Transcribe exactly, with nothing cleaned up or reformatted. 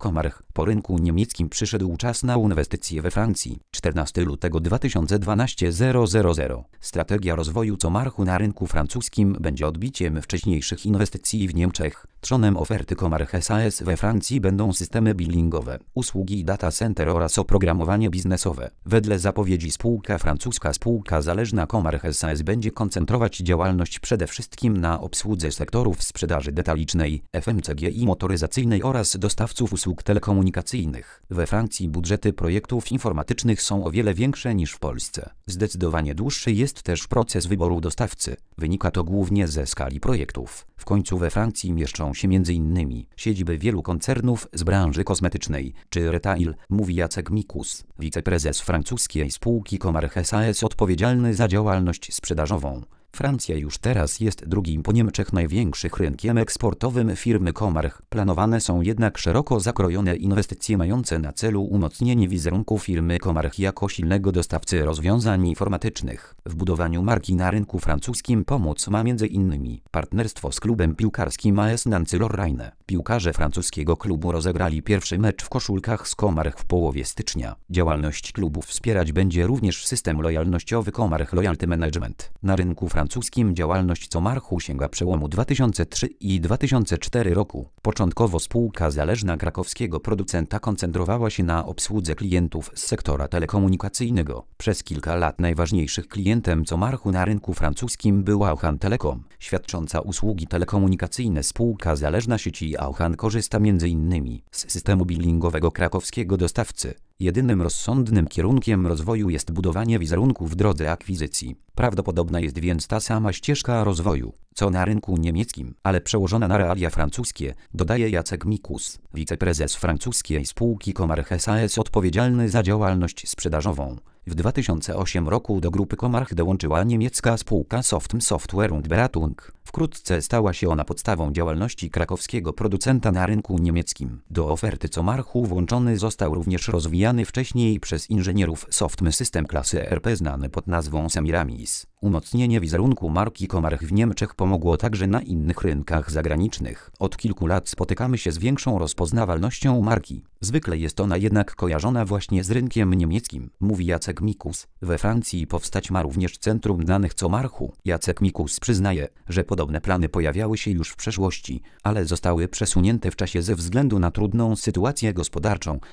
Comarch. Po rynku niemieckim przyszedł czas na inwestycje we Francji. czternastego lutego dwa tysiące dwunastego. Strategia rozwoju Comarchu na rynku francuskim będzie odbiciem wcześniejszych inwestycji w Niemczech. Trzonem oferty Comarch S A S we Francji będą systemy billingowe, usługi data center oraz oprogramowanie biznesowe. Wedle zapowiedzi spółka francuska spółka zależna Comarch S A S będzie koncentrować działalność przede wszystkim na obsłudze sektorów sprzedaży detalicznej, F M C G i motoryzacyjnej oraz dostawców usług telekomunikacyjnych. We Francji budżety projektów informatycznych są o wiele większe niż w Polsce. Zdecydowanie dłuższy jest też proces wyboru dostawcy. Wynika to głównie ze skali projektów. W końcu we Francji mieszczą się między innymi siedziby wielu koncernów z branży kosmetycznej czy retail, mówi Jacek Mikus, wiceprezes francuskiej spółki Comarch S A S odpowiedzialny za działalność sprzedażową. Francja już teraz jest drugim po Niemczech największym rynkiem eksportowym firmy Comarch. Planowane są jednak szeroko zakrojone inwestycje mające na celu umocnienie wizerunku firmy Comarch jako silnego dostawcy rozwiązań informatycznych. W budowaniu marki na rynku francuskim pomóc ma między innymi partnerstwo z klubem piłkarskim A S Nancy-Lorraine. Piłkarze francuskiego klubu rozegrali pierwszy mecz w koszulkach z Comarch w połowie stycznia. Działalność klubu wspierać będzie również system lojalnościowy Comarch Loyalty Management. Na rynku francuskim działalność Comarchu sięga przełomu dwa tysiące trzeciego i dwa tysiące czwartego roku. Początkowo spółka zależna krakowskiego producenta koncentrowała się na obsłudze klientów z sektora telekomunikacyjnego. Przez kilka lat najważniejszym klientem Comarchu na rynku francuskim była Auchan Telecom, świadcząca usługi telekomunikacyjne. Spółka zależna sieci Auchan korzysta między innymi z systemu billingowego krakowskiego dostawcy. Jedynym rozsądnym kierunkiem rozwoju jest budowanie wizerunku w drodze akwizycji. Prawdopodobna jest więc ta sama ścieżka rozwoju, co na rynku niemieckim, ale przełożona na realia francuskie, dodaje Jacek Mikus, wiceprezes francuskiej spółki Comarch S A S odpowiedzialny za działalność sprzedażową. W dwa tysiące ósmym roku do grupy Comarch dołączyła niemiecka spółka Softem Software und Beratung. Wkrótce stała się ona podstawą działalności krakowskiego producenta na rynku niemieckim. Do oferty Comarchu włączony został również rozwijany wcześniej przez inżynierów Softem system klasy E R P znany pod nazwą Semiramis. Umocnienie wizerunku marki Comarch w Niemczech pomogło także na innych rynkach zagranicznych. Od kilku lat spotykamy się z większą rozpoznawalnością marki. Zwykle jest ona jednak kojarzona właśnie z rynkiem niemieckim, mówi Jacek Mikus. We Francji powstać ma również Centrum Danych Comarchu. Jacek Mikus przyznaje, że podobne plany pojawiały się już w przeszłości, ale zostały przesunięte w czasie ze względu na trudną sytuację gospodarczą,